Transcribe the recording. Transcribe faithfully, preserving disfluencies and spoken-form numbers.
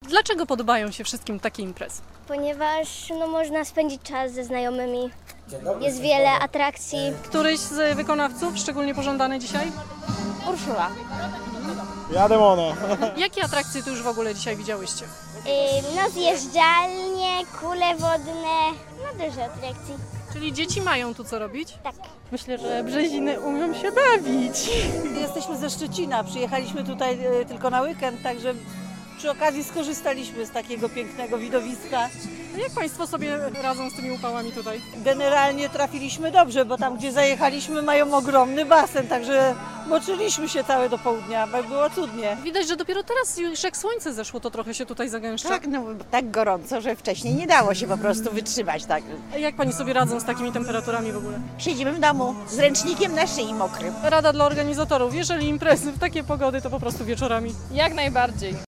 Dlaczego podobają się wszystkim takie imprezy? Ponieważ no, można spędzić czas ze znajomymi. Jest wiele atrakcji. Któryś z wykonawców szczególnie pożądany dzisiaj? Urszula. Ja Demono. Jakie atrakcje tu już w ogóle dzisiaj widziałyście? Yy, no zjeżdżalnie, kule wodne, no dużo atrakcji. Czyli dzieci mają tu co robić? Tak. Myślę, że Brzeziny umią się bawić. Jesteśmy ze Szczecina, przyjechaliśmy tutaj e, tylko na weekend, także przy okazji skorzystaliśmy z takiego pięknego widowiska. Jak Państwo sobie radzą z tymi upałami tutaj? Generalnie trafiliśmy dobrze, bo tam gdzie zajechaliśmy mają ogromny basen, także moczyliśmy się całe do południa, było cudnie. Widać, że dopiero teraz już jak słońce zeszło, to trochę się tutaj zagęszcza. Tak, no tak gorąco, że wcześniej nie dało się po prostu wytrzymać tak. A jak Pani sobie radzą z takimi temperaturami w ogóle? Siedzimy w domu z ręcznikiem na szyi mokrym. Rada dla organizatorów, jeżeli imprezy w takie pogody, to po prostu wieczorami. Jak najbardziej.